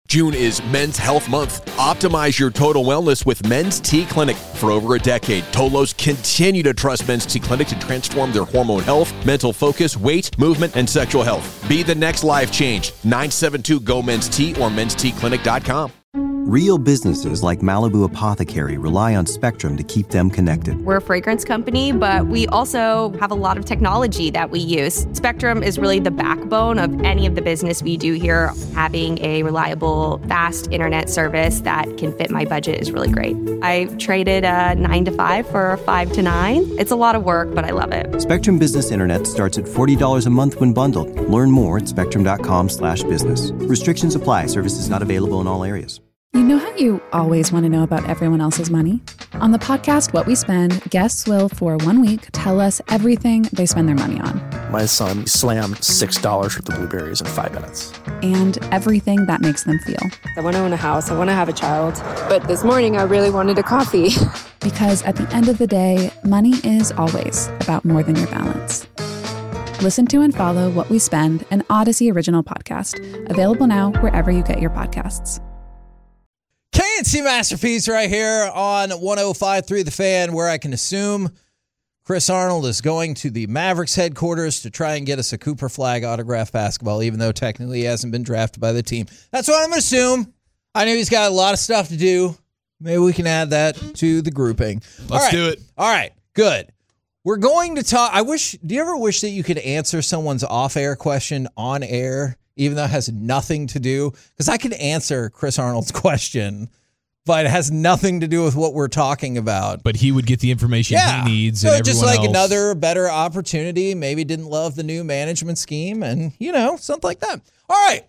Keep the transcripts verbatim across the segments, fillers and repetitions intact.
June is Men's Health Month. Optimize your total wellness with Men's T Clinic. For over a decade, Tolos continue to trust Men's T Clinic to transform their hormone health, mental focus, weight, movement, and sexual health. Be the next life change. nine seven two G O Men's T or mens t clinic dot com. Real businesses like Malibu Apothecary rely on Spectrum to keep them connected. We're a fragrance company, but we also have a lot of technology that we use. Spectrum is really the backbone of any of the business we do here. Having a reliable, fast internet service that can fit my budget is really great. I traded a nine to five for a five to nine. It's a lot of work, but I love it. Spectrum Business Internet starts at forty dollars a month when bundled. Learn more at spectrum.com slash business. Restrictions apply. Services not available in all areas. You know how you always want to know about everyone else's money? On the podcast What We Spend, guests will, for one week, tell us everything they spend their money on. My son slammed six dollars worth of blueberries in five minutes. And everything that makes them feel. I want to own a house. I want to have a child. But this morning, I really wanted a coffee. Because at the end of the day, money is always about more than your balance. Listen to and follow What We Spend, an Odyssey original podcast. Available now wherever you get your podcasts. K and C Masterpiece right here on one oh five point three The Fan, where I can assume Chris Arnold is going to the Mavericks headquarters to try and get us a Cooper Flag autographed basketball, even though technically he hasn't been drafted by the team. That's what I'm going to assume. I know he's got a lot of stuff to do. Maybe we can add that to the grouping. Let's right. do it. All right, good. We're going to talk. I wish, do you ever wish that you could answer someone's off-air question on air, even though it has nothing to do? Because I could answer Chris Arnold's question, but it has nothing to do with what we're talking about. But he would get the information yeah. he needs. So and just like else. another better opportunity. Maybe didn't love the new management scheme and, you know, something like that. All right.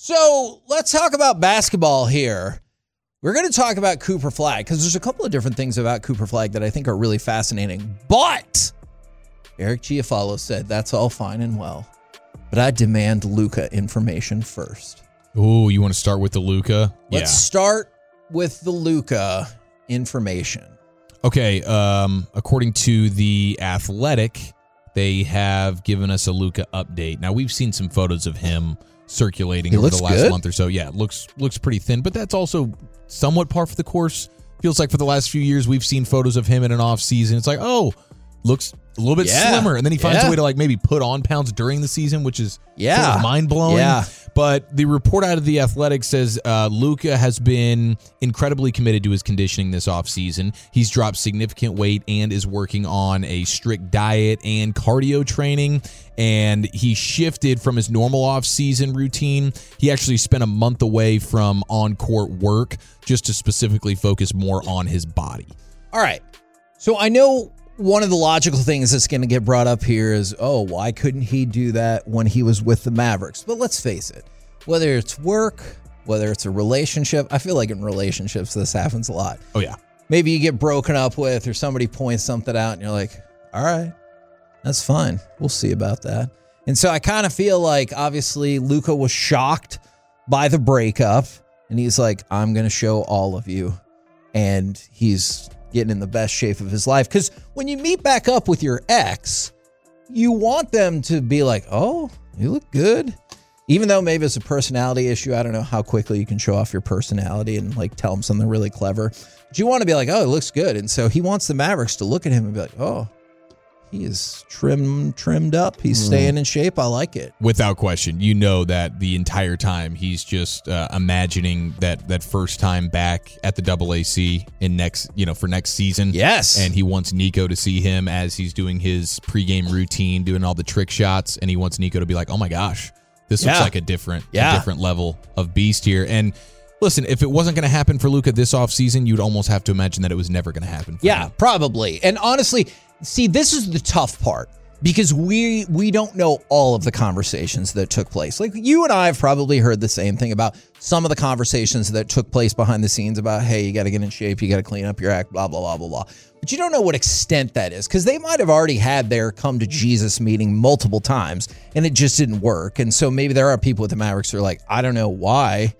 So let's talk about basketball here. We're going to talk about Cooper Flag because there's a couple of different things about Cooper Flag that I think are really fascinating. But Eric Giafalo said that's all fine and well, but I demand Luka information first. Oh, you want to start with the Luka? Let's yeah. start with the Luka information. Okay, um, according to The Athletic, they have given us a Luka update. Now, we've seen some photos of him circulating he over the last good. month or so. Yeah, it looks looks pretty thin, but that's also somewhat par for the course. Feels like for the last few years, we've seen photos of him in an off season. It's like, oh, looks a little bit yeah. slimmer. And then he finds yeah. a way to like maybe put on pounds during the season, which is yeah. sort of mind-blowing. Yeah. But the report out of The Athletic says uh, Luka has been incredibly committed to his conditioning this offseason. He's dropped significant weight and is working on a strict diet and cardio training. And he shifted from his normal off-season routine. He actually spent a month away from on-court work just to specifically focus more on his body. All right. So I know one of the logical things that's going to get brought up here is, oh, why couldn't he do that when he was with the Mavericks? But let's face it, whether it's work, whether it's a relationship, I feel like in relationships this happens a lot. Oh, yeah. Maybe you get broken up with or somebody points something out and you're like, all right, that's fine. We'll see about that. And so I kind of feel like, obviously, Luka was shocked by the breakup. And he's like, I'm going to show all of you. And he's getting in the best shape of his life. Because when you meet back up with your ex, you want them to be like, oh, you look good. Even though maybe it's a personality issue. I don't know how quickly you can show off your personality and like tell them something really clever. But you want to be like, oh, it looks good. And so he wants the Mavericks to look at him and be like, oh, he is trim, trimmed up. He's mm. staying in shape. I like it. Without question. You know that the entire time he's just uh, imagining that that first time back at the Double A C in next, you know, for next season. Yes. And he wants Nico to see him as he's doing his pregame routine, doing all the trick shots. And he wants Nico to be like, oh my gosh, this yeah. looks like a different, yeah. a different level of beast here. And listen, if it wasn't going to happen for Luka this offseason, you'd almost have to imagine that it was never going to happen for Yeah, him. probably. And honestly, see, this is the tough part because we we don't know all of the conversations that took place. Like you and I have probably heard the same thing about some of the conversations that took place behind the scenes about, hey, you got to get in shape, you got to clean up your act, blah, blah, blah, blah, blah. But you don't know what extent that is because they might have already had their come to Jesus meeting multiple times and it just didn't work. And so maybe there are people with the Mavericks who are like, I don't know why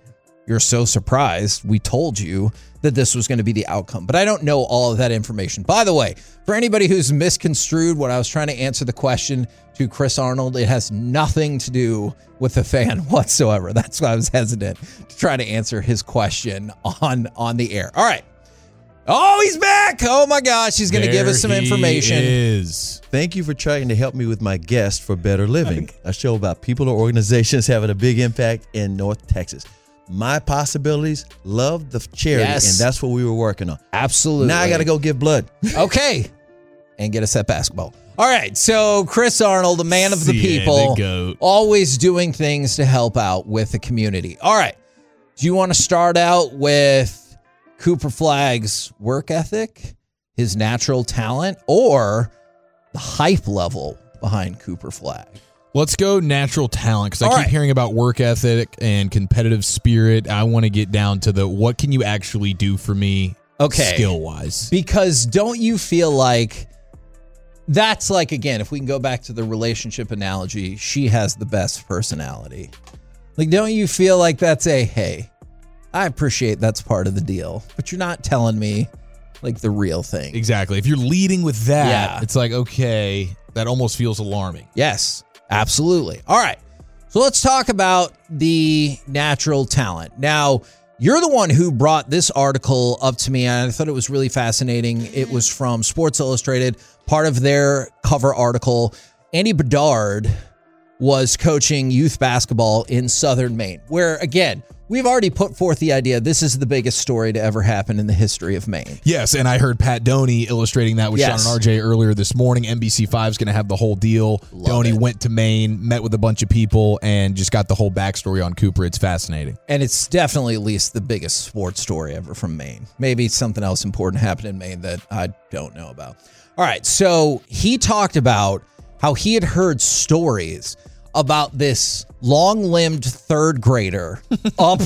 you're so surprised. We told you that this was going to be the outcome. But I don't know all of that information. By the way, for anybody who's misconstrued when I was trying to answer the question to Chris Arnold, it has nothing to do with the fan whatsoever. That's why I was hesitant to try to answer his question on, on the air. All right. Oh, he's back. Oh, my gosh. He's going to give us some information. Is. Thank you for trying to help me with my guest for Better Living, a show about people or organizations having a big impact in North Texas. My possibilities, love the charity, Yes. and that's what we were working on. Absolutely. Now I got to go give blood. Okay. And get us that basketball. All right. So Chris Arnold, the man of the Yeah, people, the goat. always doing things to help out with the community. All right. Do you want to start out with Cooper Flagg's work ethic, his natural talent, or the hype level behind Cooper Flagg? Let's go natural talent, because I All keep right. hearing about work ethic and competitive spirit. I want to get down to the what can you actually do for me Okay. skill-wise. Because don't you feel like that's like, again, if we can go back to the relationship analogy, she has the best personality. Like, don't you feel like that's a, hey, I appreciate that's part of the deal, but you're not telling me like the real thing. Exactly. If you're leading with that, Yeah. it's like, okay, that almost feels alarming. Yes, absolutely. All right. So let's talk about the natural talent. Now, you're the one who brought this article up to me, and I thought it was really fascinating. It was from Sports Illustrated, part of their cover article. Andy Bedard was coaching youth basketball in Southern Maine, where, again, we've already put forth the idea this is the biggest story to ever happen in the history of Maine. Yes, and I heard Pat Doney illustrating that with Yes. Sean and R J earlier this morning. N B C five is going to have the whole deal. Love Doney it. went to Maine, met with a bunch of people, and just got the whole backstory on Cooper. It's fascinating. And it's definitely at least the biggest sports story ever from Maine. Maybe something else important happened in Maine that I don't know about. All right, so he talked about how he had heard stories about this long-limbed third grader up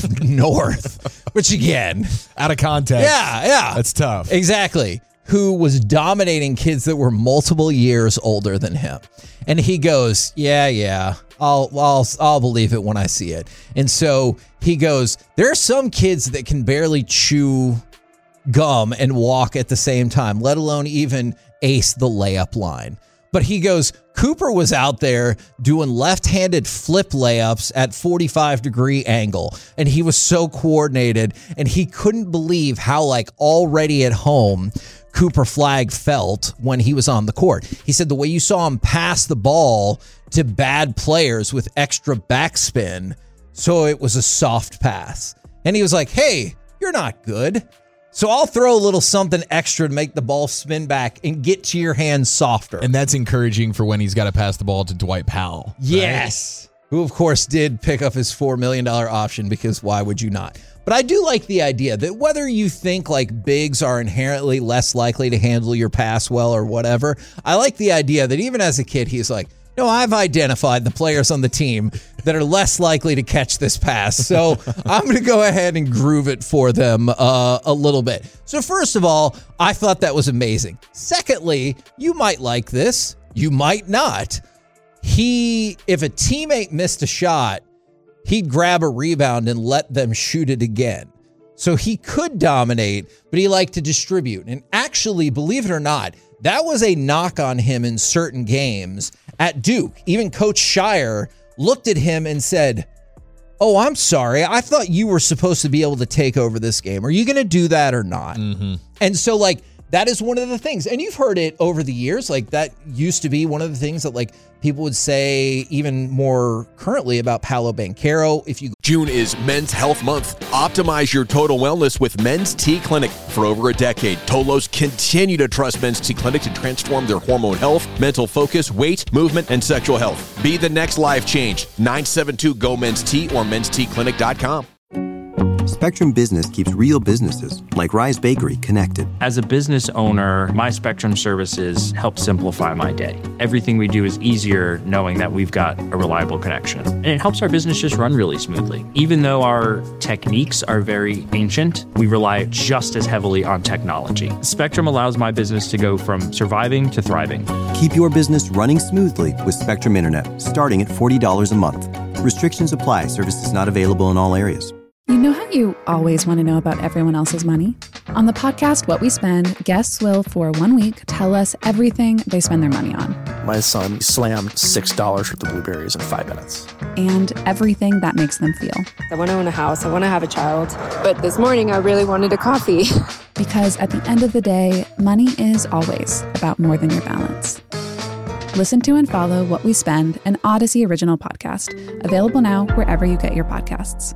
north, which again, Out of context. yeah, yeah. That's tough. Exactly. Who was dominating kids that were multiple years older than him. And he goes, yeah, yeah, I'll, I'll, I'll believe it when I see it. And so he goes, there are some kids that can barely chew gum and walk at the same time, let alone even ace the layup line. But he goes, Cooper was out there doing left-handed flip layups at forty-five degree angle. And he was so coordinated, and he couldn't believe how, like, already at home Cooper Flagg felt when he was on the court. He said the way you saw him pass the ball to bad players with extra backspin, so it was a soft pass. And he was like, hey, you're not good. So I'll throw a little something extra to make the ball spin back and get to your hands softer. And that's encouraging for when he's got to pass the ball to Dwight Powell. Right? Yes. Who, of course, did pick up his four million dollars option, because why would you not? But I do like the idea that whether you think like bigs are inherently less likely to handle your pass well or whatever, I like the idea that even as a kid, he's like, no, I've identified the players on the team that are less likely to catch this pass. So I'm going to go ahead and groove it for them uh, a little bit. So first of all, I thought that was amazing. Secondly, you might like this. You might not. He, if a teammate missed a shot, he'd grab a rebound and let them shoot it again. So he could dominate, but he liked to distribute. And actually, believe it or not, that was a knock on him in certain games at Duke. Even Coach Shire looked at him and said, oh, I'm sorry. I thought you were supposed to be able to take over this game. Are you going to do that or not? Mm-hmm. And so, like, that is one of the things. And you've heard it over the years. Like, that used to be one of the things that, like, people would say even more currently about Paolo Banchero. If you June is Men's Health Month. Optimize your total wellness with Men's T Clinic. For over a decade, Tolos continue to trust Men's T Clinic to transform their hormone health, mental focus, weight, movement, and sexual health. Be the next life change. nine seven two G O Men's T or mens t clinic dot com. Spectrum Business keeps real businesses, like Rise Bakery, connected. As a business owner, my Spectrum services help simplify my day. Everything we do is easier knowing that we've got a reliable connection. And it helps our business just run really smoothly. Even though our techniques are very ancient, we rely just as heavily on technology. Spectrum allows my business to go from surviving to thriving. Keep your business running smoothly with Spectrum Internet, starting at forty dollars a month. Restrictions apply. Services not available in all areas. You know how you always want to know about everyone else's money? On the podcast What We Spend, guests will, for one week, tell us everything they spend their money on. My son slammed six dollars worth of blueberries in five minutes. And everything that makes them feel. I want to own a house. I want to have a child. But this morning, I really wanted a coffee. Because at the end of the day, money is always about more than your balance. Listen to and follow What We Spend, an Odyssey original podcast, available now wherever you get your podcasts.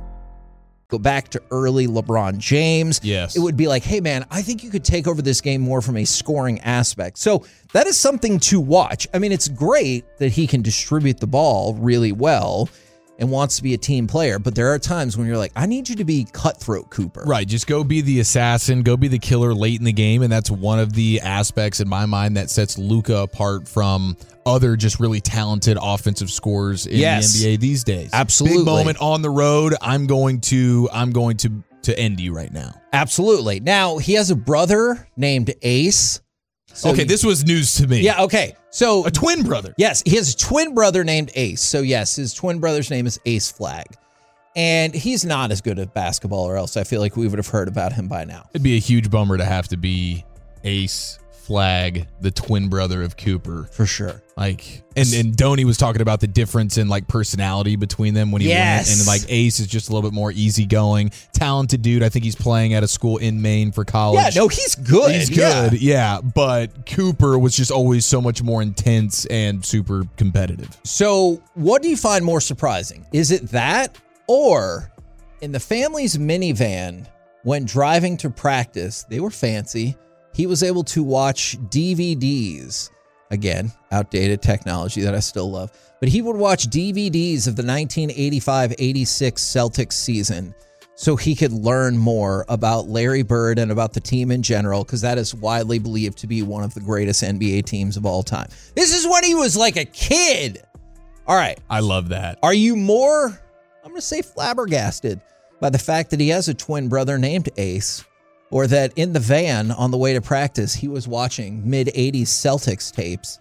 Go back to early LeBron James. Yes. It would be like, hey, man, I think you could take over this game more from a scoring aspect. So that is something to watch. I mean, it's great that he can distribute the ball really well and wants to be a team player, but there are times when you're like, I need you to be cutthroat Cooper. Right, just go be the assassin, go be the killer late in the game, and that's one of the aspects in my mind that sets Luka apart from other just really talented offensive scorers in yes. the N B A these days. Absolutely. Big moment on the road. I'm going to I'm going to to end you right now. Absolutely. Now, he has a brother named Ace. So okay, this was news to me. Yeah, okay. So a twin brother. Yes, he has a twin brother named Ace. So yes, his twin brother's name is Ace Flag. And he's not as good at basketball, or else I feel like we would have heard about him by now. It'd be a huge bummer to have to be Ace Flag, the twin brother of Cooper. For sure. Like, and, and Donnie was talking about the difference in like personality between them when he yes. went. And like Ace is just a little bit more easygoing, talented dude. I think he's playing at a school in Maine for college. Yeah, no, he's good. He's good, yeah. yeah. But Cooper was just always so much more intense and super competitive. So what do you find more surprising? Is it that, or in the family's minivan when driving to practice, they were fancy, he was able to watch D V Ds. Again, outdated technology that I still love. But he would watch D V Ds of the nineteen eighty-five eighty-six Celtics season so he could learn more about Larry Bird and about the team in general, because that is widely believed to be one of the greatest N B A teams of all time. This is when he was like a kid. All right. I love that. Are you more, I'm going to say flabbergasted, by the fact that he has a twin brother named Ace? Or that in the van on the way to practice, he was watching mid-eighties Celtics tapes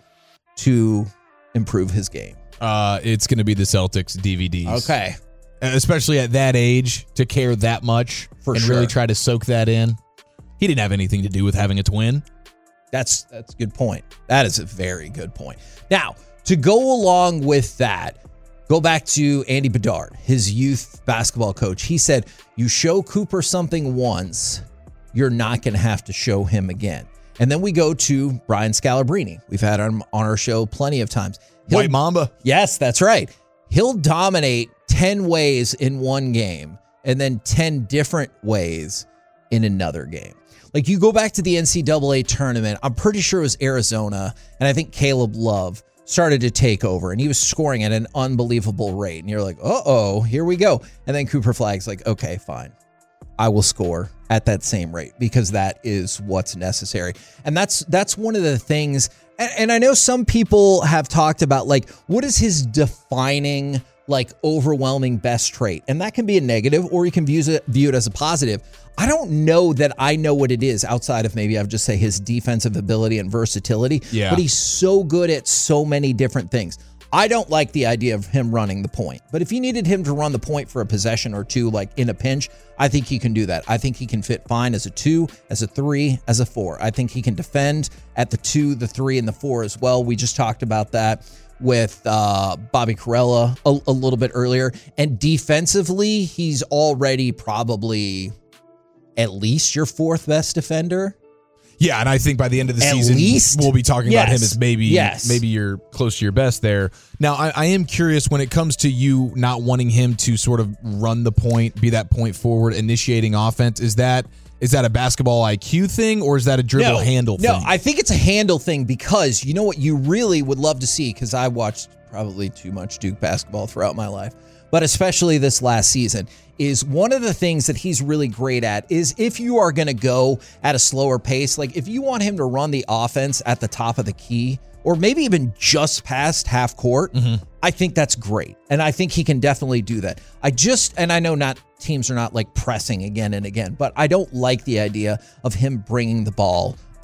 to improve his game? Uh, it's going to be the Celtics D V Ds. Okay. Especially at that age, to care that much For and sure. really try to soak that in. He didn't have anything to do with having a twin. That's that's a good point. That is a very good point. Now, to go along with that, go back to Andy Bedard, his youth basketball coach. He said, you show Cooper something once, you're not going to have to show him again. And then we go to Brian Scalabrine. We've had him on our show plenty of times. He'll, White Mamba. Yes, that's right. He'll dominate ten ways in one game and then ten different ways in another game. Like, you go back to the N C double A tournament, I'm pretty sure it was Arizona, and I think Caleb Love started to take over, and he was scoring at an unbelievable rate. And you're like, uh-oh, here we go. And then Cooper Flag's like, okay, fine. I will score at that same rate because that is what's necessary. And that's that's one of the things, and, and I know some people have talked about, like, what is his defining, like, overwhelming best trait? And that can be a negative, or you can view it, view it as a positive. I don't know that I know what it is outside of maybe I would just say his defensive ability and versatility, yeah. but he's so good at so many different things. I don't like the idea of him running the point, but if you needed him to run the point for a possession or two, like in a pinch, I think he can do that. I think he can fit fine as a two, as a three, as a four. I think he can defend at the two, the three, and the four as well. We just talked about that with uh, Bobby Karalla a, a little bit earlier. And defensively, he's already probably at least your fourth best defender. Yeah, and I think by the end of the At season, least? we'll be talking Yes. about him as maybe Yes. maybe you're close to your best there. Now, I, I am curious when it comes to you not wanting him to sort of run the point, be that point forward, initiating offense. Is that is that a basketball I Q thing, or is that a dribble no, handle no, thing? I think it's a handle thing, because you know what you really would love to see, because I watched probably too much Duke basketball throughout my life, but especially this last season, is one of the things that he's really great at is if you are going to go at a slower pace, like if you want him to run the offense at the top of the key, or maybe even just past half court, mm-hmm. I think that's great. And I think he can definitely do that. I just, and I know not teams are not like pressing again and again, but I don't like the idea of him bringing the ball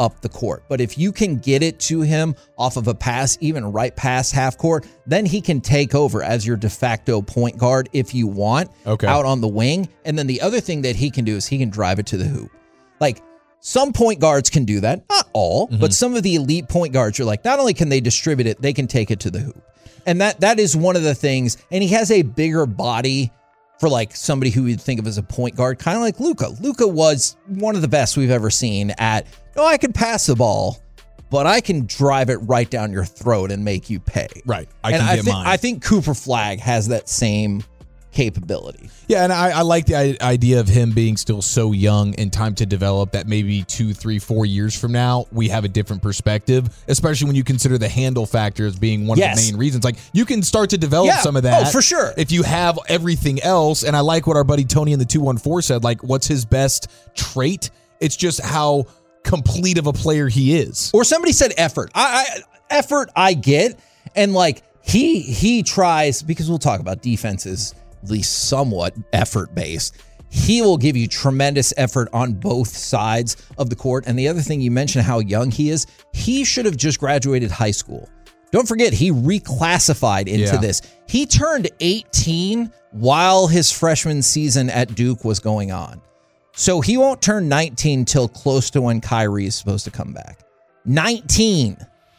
up the court. But if you can get it to him off of a pass, even right past half court, then he can take over as your de facto point guard if you want, okay. out on the wing. And then the other thing that he can do is he can drive it to the hoop. Like, some point guards can do that, not all, mm-hmm. but some of the elite point guards, you're like, not only can they distribute it, they can take it to the hoop. And that that is one of the things. And he has a bigger body for like somebody who you'd think of as a point guard, kind of like Luka. Luka was one of the best we've ever seen at, no, I can pass the ball, but I can drive it right down your throat and make you pay. Right. I and can I get think, mine. I think Cooper Flagg has that same capability. Yeah, and I, I like the idea of him being still so young and time to develop that maybe two, three, four years from now, we have a different perspective, especially when you consider the handle factor as being one yes. of the main reasons. Like, you can start to develop yeah. some of that. Oh, for sure. If you have everything else, and I like what our buddy Tony in the two one four said, like, what's his best trait? It's just how complete of a player he is. Or somebody said effort. I, I effort I get, and like, he he tries, because we'll talk about defenses, at least somewhat effort-based. He will give you tremendous effort on both sides of the court. And the other thing, you mentioned how young he is. He should have just graduated high school. Don't forget, he reclassified into Yeah. this. He turned eighteen while his freshman season at Duke was going on. So he won't turn nineteen till close to when Kyrie is supposed to come back. nineteen.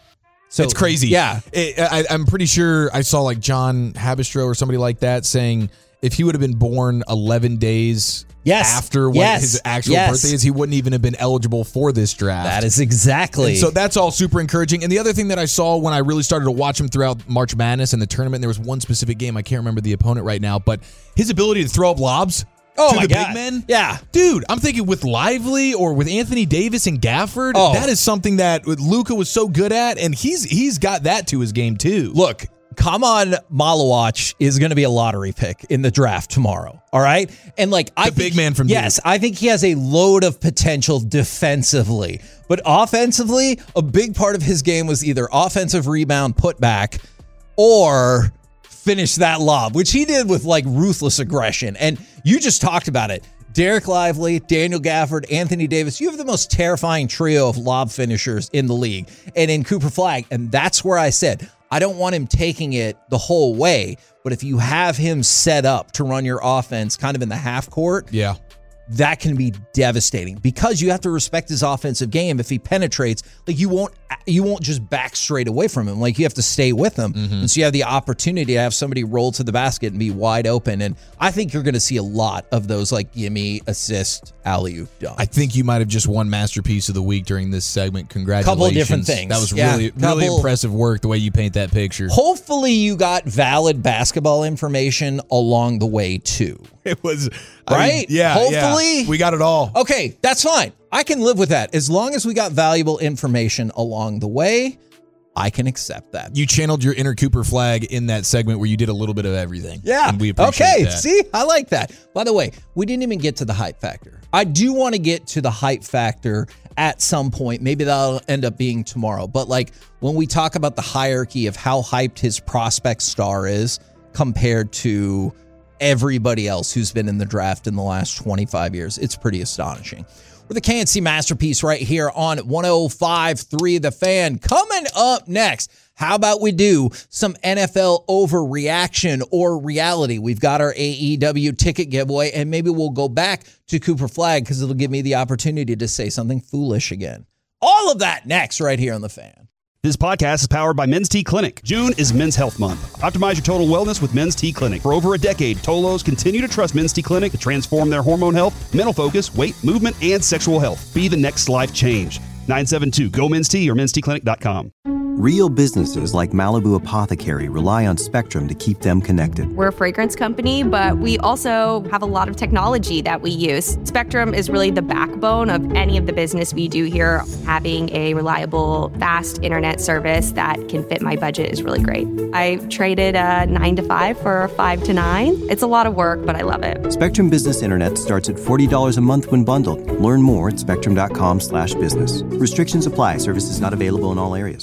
So it's crazy. Yeah. It, I, I'm pretty sure I saw like John Habistro or somebody like that saying if he would have been born eleven days yes. after what yes. his actual yes. birthday is, he wouldn't even have been eligible for this draft. That is exactly. And so that's all super encouraging. And the other thing that I saw when I really started to watch him throughout March Madness and the tournament, there was one specific game, I can't remember the opponent right now, but his ability to throw up lobs Oh to my the God. big men. Yeah. Dude, I'm thinking with Lively or with Anthony Davis and Gafford, Oh. that is something that Luka was so good at, and he's he's got that to his game too. Look, Kaman Malawach is going to be a lottery pick in the draft tomorrow. All right. And like, I The think, big man from yes, Duke. I think he has a load of potential defensively, but offensively, a big part of his game was either offensive rebound, putback, or finish that lob, which he did with like ruthless aggression. And you just talked about it. Derek Lively, Daniel Gafford, Anthony Davis. You have the most terrifying trio of lob finishers in the league. And in Cooper Flagg, and that's where I said, I don't want him taking it the whole way, but if you have him set up to run your offense kind of in the half court, Yeah. that can be devastating because you have to respect his offensive game. If he penetrates, like you won't, you won't just back straight away from him. Like you have to stay with him. Mm-hmm. And so you have the opportunity to have somebody roll to the basket and be wide open. And I think you're going to see a lot of those like gimme, assist, alley-oop dunks. I think you might have just won Masterpiece of the Week during this segment. Congratulations. Couple of different things. That was Yeah. really, really Couple- impressive work the way you paint that picture. Hopefully you got valid basketball information along the way too. It was, I Right? mean, yeah. Hopefully. yeah. We got it all. Okay, that's fine. I can live with that. As long as we got valuable information along the way, I can accept that. You channeled your inner Cooper Flagg in that segment where you did a little bit of everything. Yeah. And we appreciate okay. that. See, I like that. By the way, we didn't even get to the hype factor. I do want to get to the hype factor at some point. Maybe that'll end up being tomorrow. But like when we talk about the hierarchy of how hyped his prospect star is compared to everybody else who's been in the draft in the last twenty-five years, it's pretty astonishing. We're the K N C Masterpiece right here on one oh five point three The Fan. Coming up next, how about we do some N F L overreaction or reality? We've got our A E W ticket giveaway, and maybe we'll go back to Cooper Flagg because it'll give me the opportunity to say something foolish again. All of that next right here on The Fan. This podcast is powered by Men's T Clinic. June is Men's Health Month. Optimize your total wellness with Men's T Clinic. For over a decade, Tolos continue to trust Men's T Clinic to transform their hormone health, mental focus, weight, movement, and sexual health. Be the next life change. nine seven two, G O Men's T or men's t clinic dot com. Real businesses like Malibu Apothecary rely on Spectrum to keep them connected. We're a fragrance company, but we also have a lot of technology that we use. Spectrum is really the backbone of any of the business we do here. Having a reliable, fast internet service that can fit my budget is really great. I traded a nine to five for a five to nine. It's a lot of work, but I love it. Spectrum Business Internet starts at forty dollars a month when bundled. Learn more at spectrum dot com slash business. Restrictions apply. Services not available in all areas.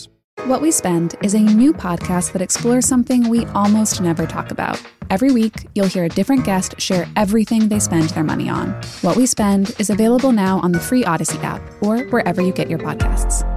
What We Spend is a new podcast that explores something we almost never talk about. Every week, you'll hear a different guest share everything they spend their money on. What We Spend is available now on the free Odyssey app or wherever you get your podcasts.